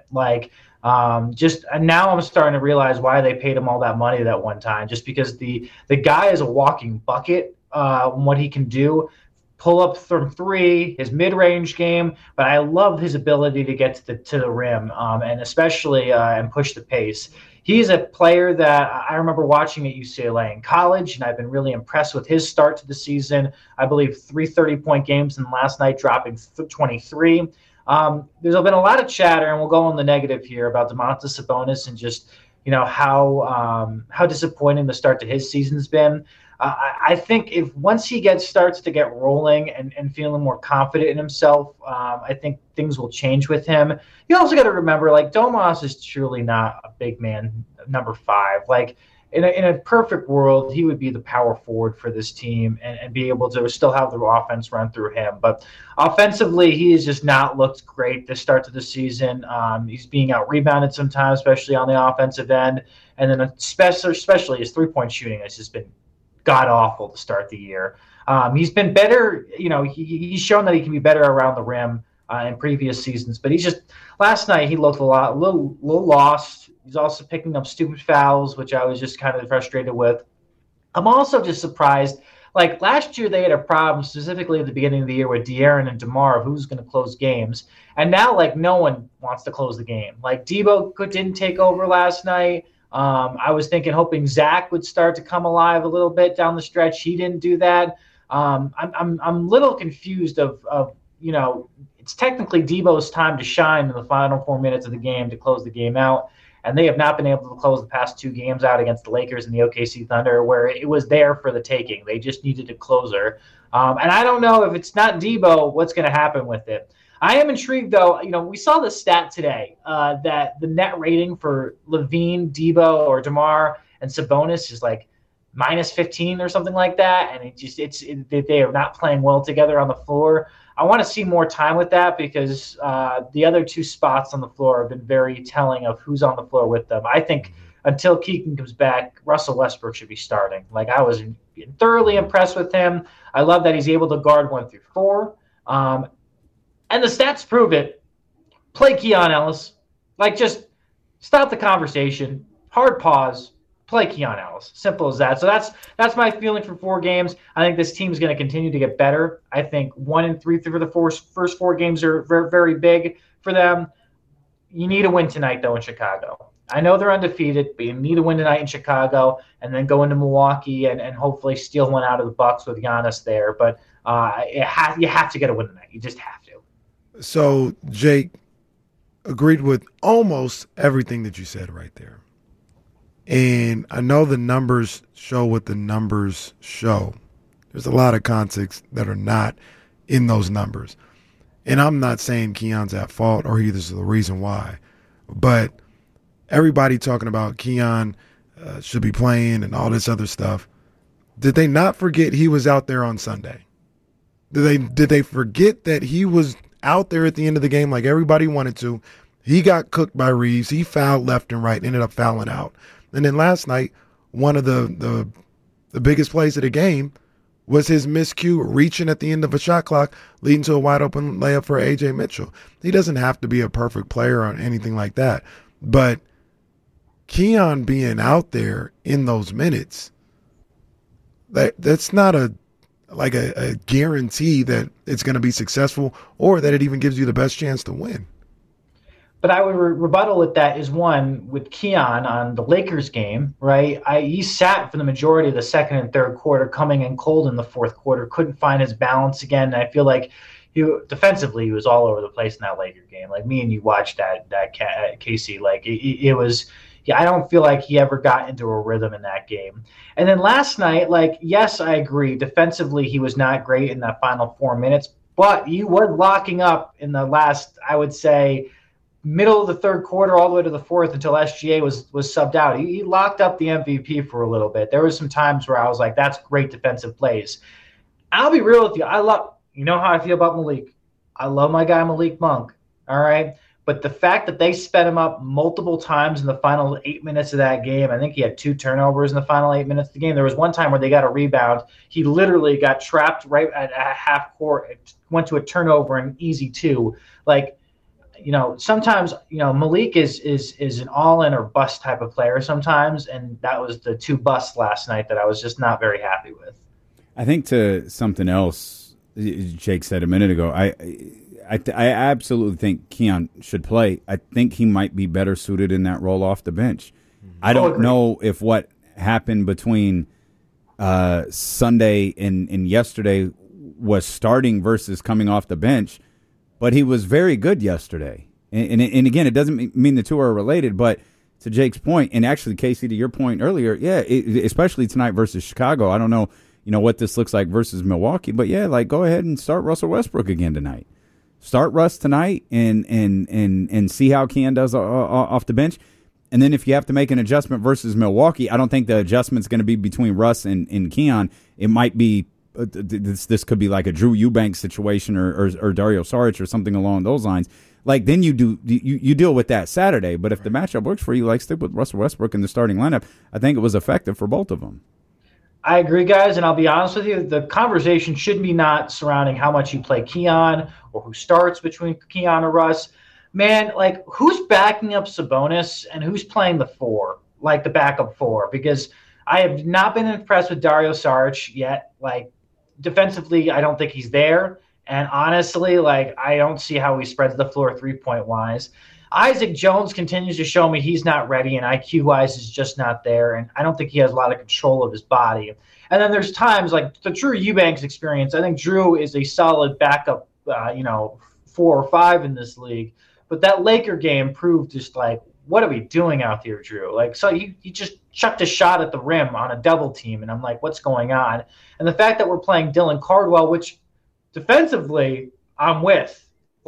And now I'm starting to realize why they paid him all that money that one time, just because the guy is a walking bucket on what he can do. Pull up from 3, his mid-range game, but I love his ability to get to the rim and especially and push the pace. He's a player that I remember watching at UCLA in college, and I've been really impressed with his start to the season. I believe 3 30-point games, and last night dropping 23. There's been a lot of chatter, and we'll go on the negative here, about Domantas Sabonis and just how disappointing the start to his season's been. I think if once he starts to get rolling and feeling more confident in himself, I think things will change with him. You also got to remember, Domas is truly not a big man, number 5. In a perfect world, he would be the power forward for this team and be able to still have the offense run through him. But offensively, he has just not looked great this start to the season. He's being out-rebounded sometimes, especially on the offensive end. And then especially his three-point shooting has just been god-awful to start the year. He's been better. He's shown that he can be better around the rim in previous seasons. But last night he looked a little lost. He's also picking up stupid fouls, which I was just kind of frustrated with. I'm also just surprised. Last year they had a problem, specifically at the beginning of the year, with De'Aaron and DeMar of who's going to close games. And now, no one wants to close the game. Debo didn't take over last night. I was hoping Zach would start to come alive a little bit down the stretch. He didn't do that. I'm a little confused of it's technically Debo's time to shine in the final 4 minutes of the game to close the game out. And they have not been able to close the past 2 games out against the Lakers and the OKC Thunder, where it was there for the taking. They just needed a closer. And I don't know if it's not Debo, what's going to happen with it. I am intrigued, though. We saw the stat today that the net rating for LaVine, Debo, or DeMar and Sabonis is minus 15 or something like that. And they are not playing well together on the floor. I want to see more time with that because the other 2 spots on the floor have been very telling of who's on the floor with them. I think until Keegan comes back, Russell Westbrook should be starting. I was thoroughly impressed with him. I love that he's able to guard 1 through 4. and the stats prove it, play Keon Ellis. Like, just stop the conversation. Hard pause. Play Keon Ellis. Simple as that. So that's my feeling for 4 games. I think this team's going to continue to get better. I think 1-3 through the first 4 games are very, very big for them. You need a win tonight, though, in Chicago. I know they're undefeated, but you need a win tonight in Chicago and then go into Milwaukee and hopefully steal one out of the Bucks with Giannis there. But you have to get a win tonight. You just have to. So, Jake, agreed with almost everything that you said right there. And I know the numbers show what the numbers show. There's a lot of context that are not in those numbers. And I'm not saying Keon's at fault or he's the reason why. But everybody talking about Keon should be playing and all this other stuff. Did they not forget he was out there on Sunday? Did they forget that he was out there at the end of the game like everybody wanted to? He got cooked by Reeves. He fouled left and right, ended up fouling out. And then last night, one of the biggest plays of the game was his miscue reaching at the end of a shot clock, leading to a wide open layup for A.J. Mitchell. He doesn't have to be a perfect player or anything like that. But Keon being out there in those minutes, that's not a guarantee that it's going to be successful or that it even gives you the best chance to win. But I would rebuttal with that is one with Keon on the Lakers game, right? He sat for the majority of the second and third quarter, coming in cold in the fourth quarter, couldn't find his balance again. And I feel like defensively he was all over the place in that Laker game. Like me and you watched that KC. Like it was. Yeah, I don't feel like he ever got into a rhythm in that game. And then last night, like, yes, I agree. Defensively, he was not great in that final 4 minutes, but he was locking up in the last, I would say, middle of the third quarter all the way to the fourth until SGA was subbed out. He locked up the MVP for a little bit. There was some times where I was like, that's great defensive plays. I'll be real with you. You know how I feel about Malik. I love my guy Malik Monk, all right? But the fact that they sped him up multiple times in the final 8 minutes of that game, I think he had 2 turnovers in the final 8 minutes of the game. There was one time where they got a rebound. He literally got trapped right at half court. It went to a turnover and easy 2. Like, sometimes, Malik is an all-in or bust type of player sometimes, and that was the 2 busts last night that I was just not very happy with. I think to something else Jake said a minute ago, I absolutely think Keon should play. I think he might be better suited in that role off the bench. I don't know if what happened between Sunday and yesterday was starting versus coming off the bench, but he was very good yesterday. And again, it doesn't mean the two are related, but to Jake's point, and actually, Casey, to your point earlier, especially tonight versus Chicago, I don't know, what this looks like versus Milwaukee, but go ahead and start Russell Westbrook again tonight. Start Russ tonight and see how Keon does off the bench. And then if you have to make an adjustment versus Milwaukee, I don't think the adjustment's going to be between Russ and Keon. It might be this could be like a Drew Eubanks situation or Dario Saric or something along those lines. Like then you deal with that Saturday. But if the matchup works for you, stick with Russell Westbrook in the starting lineup. I think it was effective for both of them. I agree, guys, and I'll be honest with you, the conversation should be not surrounding how much you play Keon or who starts between Keon or Russ. Man, who's backing up Sabonis and who's playing the 4, the backup 4? Because I have not been impressed with Dario Saric yet. Defensively, I don't think he's there. And honestly, I don't see how he spreads the floor 3-point-wise. Isaac Jones continues to show me he's not ready, and IQ-wise is just not there, and I don't think he has a lot of control of his body. And then there's times like the Drew Eubanks experience. I think Drew is a solid backup, 4 or 5 in this league. But that Laker game proved just what are we doing out here, Drew? So he just chucked a shot at the rim on a double team, and I'm like, what's going on? And the fact that we're playing Dylan Cardwell, which defensively I'm with,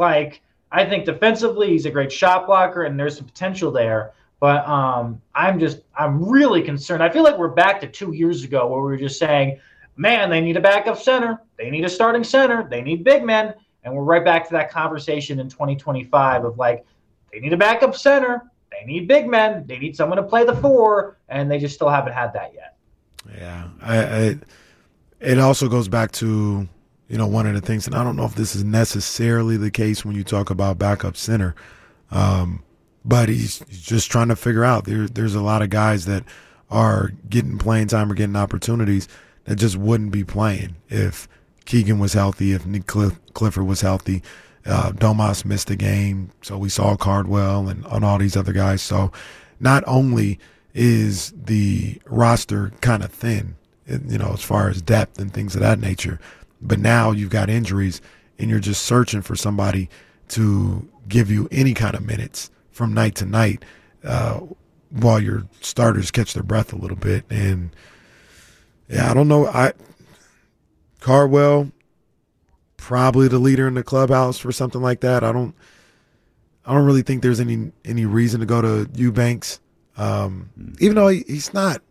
I think defensively he's a great shot blocker and there's some potential there. But I'm really concerned. I feel like we're back to 2 years ago where we were just saying, man, they need a backup center. They need a starting center. They need big men. And we're right back to that conversation in 2025 of they need a backup center. They need big men. They need someone to play the 4. And they just still haven't had that yet. Yeah. It also goes back to, one of the things, and I don't know if this is necessarily the case when you talk about backup center, but he's just trying to figure out. There's a lot of guys that are getting playing time or getting opportunities that just wouldn't be playing if Keegan was healthy, if Nick Clifford was healthy. Domas missed a game, so we saw Cardwell and all these other guys. So not only is the roster kind of thin, as far as depth and things of that nature, but now you've got injuries and you're just searching for somebody to give you any kind of minutes from night to night while your starters catch their breath a little bit. And yeah, I don't know. Cardwell, probably the leader in the clubhouse for something like that. I don't really think there's any reason to go to Eubanks, even though he's not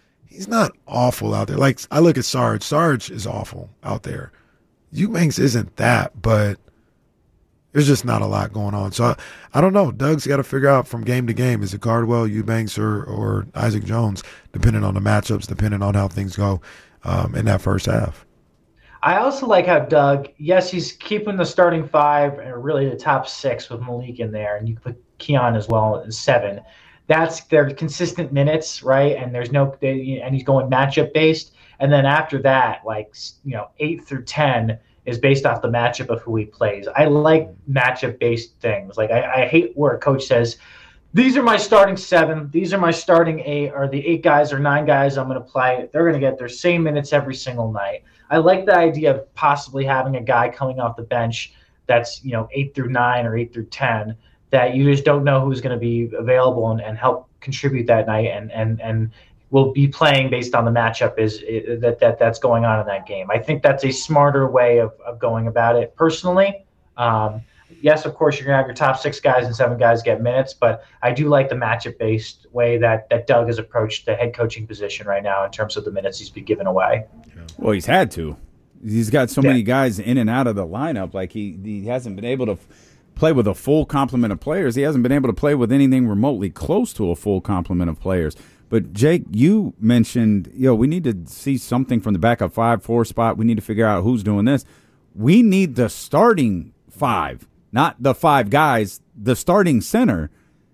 awful out there. Like, I look at Sarge. Sarge is awful out there. Eubanks isn't that, but there's just not a lot going on. So I don't know. Doug's got to figure out from game to game, is it Cardwell, Eubanks, or Isaac Jones, depending on the matchups, depending on how things go in that first half. I also like how Doug, yes, he's keeping the starting five and really the top six with Malik in there, and you put Keon as well in 7. That's their consistent minutes, right? And and he's going matchup based. And then after that, 8 through 10 is based off the matchup of who he plays. I like matchup based things. Like, I hate where a coach says, these are my starting 7, these are my starting 8, or the 8 guys or 9 guys I'm going to play. They're going to get their same minutes every single night. I like the idea of possibly having a guy coming off the bench that's 8 through 9 or 8 through 10 that you just don't know who's going to be available and help contribute that night and will be playing based on the matchup that's going on in that game. I think that's a smarter way of going about it personally. Yes, of course, you're going to have your top 6 guys and 7 guys get minutes, but I do like the matchup-based way that Doug has approached the head coaching position right now in terms of the minutes he's been giving away. Well, he's had to. He's got so many guys in and out of the lineup. Like, he hasn't been able to play with a full complement of players. He hasn't been able to play with anything remotely close to a full complement of players. But, Jake, you mentioned, we need to see something from the backup 5-4 spot. We need to figure out who's doing this. We need the starting 5. Not the 5 guys, the starting center,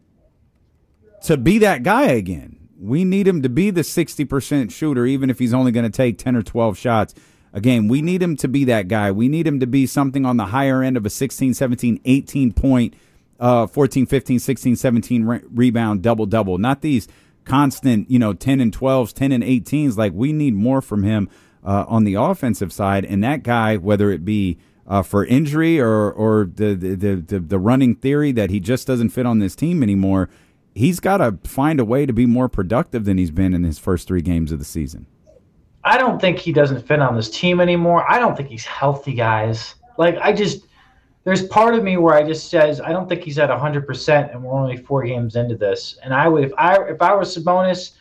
to be that guy again. We need him to be the 60% shooter, even if he's only going to take 10 or 12 shots a game. We need him to be that guy. We need him to be something on the higher end of a 16, 17, 18 point, 14, 15, 16, 17 rebound double-double. Not these constant, 10 and 12s, 10 and 18s. Like, we need more from him on the offensive side. And that guy, whether it be for injury or the running theory that he just doesn't fit on this team anymore, he's got to find a way to be more productive than he's been in his first 3 games of the season. I don't think he doesn't fit on this team anymore. I don't think he's healthy, guys. There's part of me where I just says I don't think he's at 100%, and we're only 4 games into this. And I would, if I were Sabonis,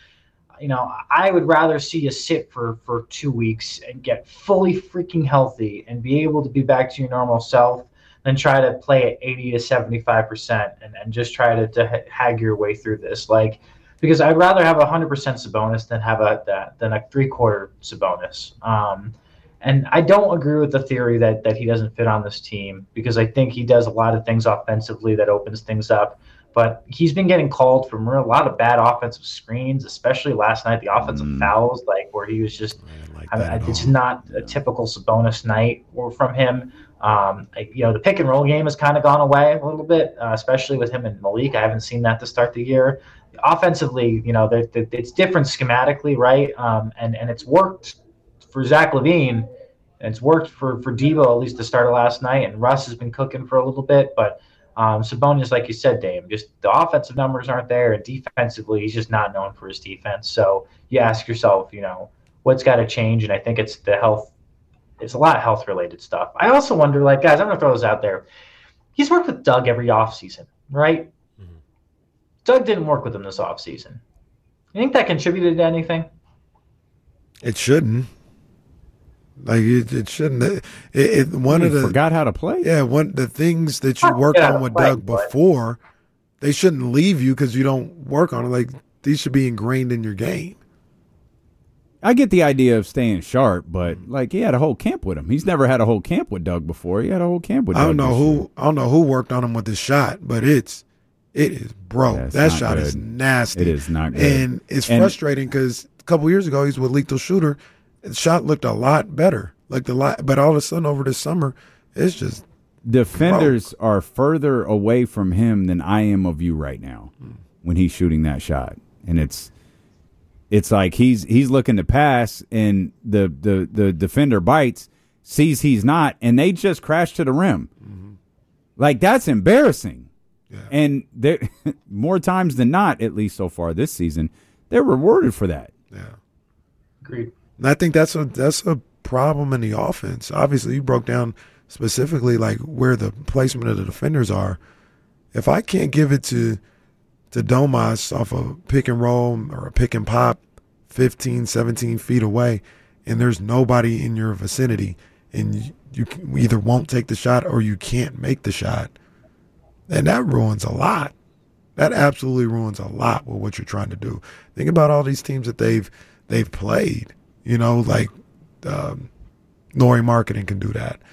I would rather see you sit for 2 weeks and get fully freaking healthy and be able to be back to your normal self than try to play at 80 to 75% and just try to hag your way through this. Because I'd rather have 100% Sabonis than have a 3/4 Sabonis. And I don't agree with the theory that he doesn't fit on this team, because I think he does a lot of things offensively that opens things up. But he's been getting called for a lot of bad offensive screens, especially last night, the offensive fouls, where he was just it's not a typical Sabonis night from him. The pick and roll game has kind of gone away a little bit, especially with him and Malik. I haven't seen that to start the year. Offensively, it's different schematically, right? And it's worked for Zach LaVine, and it's worked for Debo at least to start of last night, and Russ has been cooking for a little bit, but Sabonis, like you said, Dame, just the offensive numbers aren't there, and defensively he's just not known for his defense. So you ask yourself, what's got to change? And I think it's the health. It's a lot of health related stuff. I also wonder, guys, I'm going to throw this out there. He's worked with Doug every offseason, right? Mm-hmm. Doug didn't work with him this offseason. You think that contributed to anything? It shouldn't. It shouldn't. Forgot how to play. Yeah, the things that you worked on with Doug before, they shouldn't leave you because you don't work on it. These should be ingrained in your game. I get the idea of staying sharp, but like he had a whole camp with him. He's never had a whole camp with Doug before. He had a whole camp with Doug. I don't know who worked on him with this shot, but it is broke. Yeah, that shot is nasty. It is not good. And it's frustrating because a couple years ago he's with Lethal Shooter. The shot looked a lot better. But all of a sudden over this summer, it's just defenders are further away from him than I am of you right now when he's shooting that shot. And it's like he's looking to pass, and the defender bites, sees he's not, and they just crash to the rim. Mm-hmm. Like, that's embarrassing. Yeah. And more times than not, at least so far this season, they're rewarded for that. Yeah, agreed. And I think that's a problem in the offense. Obviously, you broke down specifically like where the placement of the defenders are. If I can't give it to Domas off a pick and roll or a pick and pop 15, 17 feet away, and there's nobody in your vicinity, and you either won't take the shot or you can't make the shot, and that ruins a lot. That absolutely ruins a lot with what you're trying to do. Think about all these teams that they've played. You know, like Nori Marketing can do that.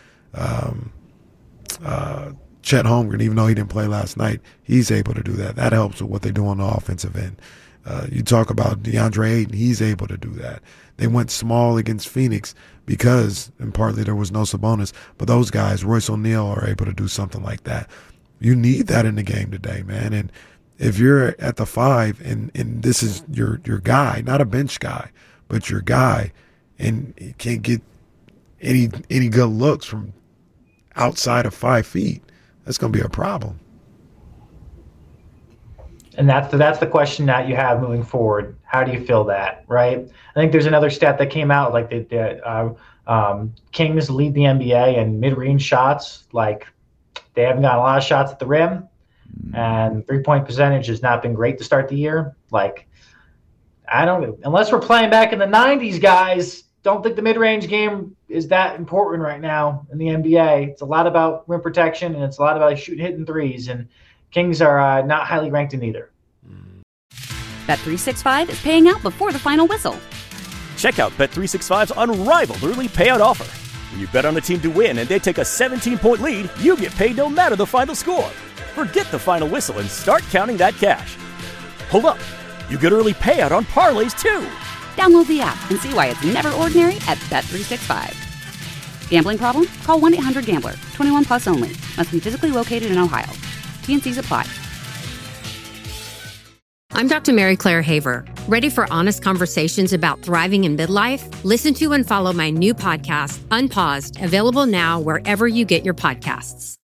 Chet Holmgren, even though he didn't play last night, he's able to do that. That helps with what they do on the offensive end. You talk about DeAndre Ayton, he's able to do that. They went small against Phoenix because, and partly there was no Sabonis, but those guys, Royce O'Neal, are able to do something like that. You need that in the game today, man. And if you're at the 5 and this is your guy, not a bench guy, but your guy, and he can't get any good looks from outside of 5 feet, that's going to be a problem. And that's the question that you have moving forward. How do you feel that, right? I think there's another stat that came out, like the Kings lead the NBA in mid-range shots. Like, they haven't gotten a lot of shots at the rim, and three-point percentage has not been great to start the year. Like, unless we're playing back in the 90s, guys, don't think the mid-range game is that important right now in the NBA. It's a lot about rim protection, and it's a lot about hitting threes, and Kings are not highly ranked in either. Bet365 is paying out before the final whistle. Check out Bet365's unrivaled early payout offer. When you bet on a team to win and they take a 17-point lead, you get paid no matter the final score. Forget the final whistle and start counting that cash. Hold up. You get early payout on parlays, too. Download the app and see why it's never ordinary at Bet365. Gambling problem? Call 1-800-GAMBLER. 21 plus only. Must be physically located in Ohio. T&Cs apply. I'm Dr. Mary Claire Haver. Ready for honest conversations about thriving in midlife? Listen to and follow my new podcast, Unpaused, available now wherever you get your podcasts.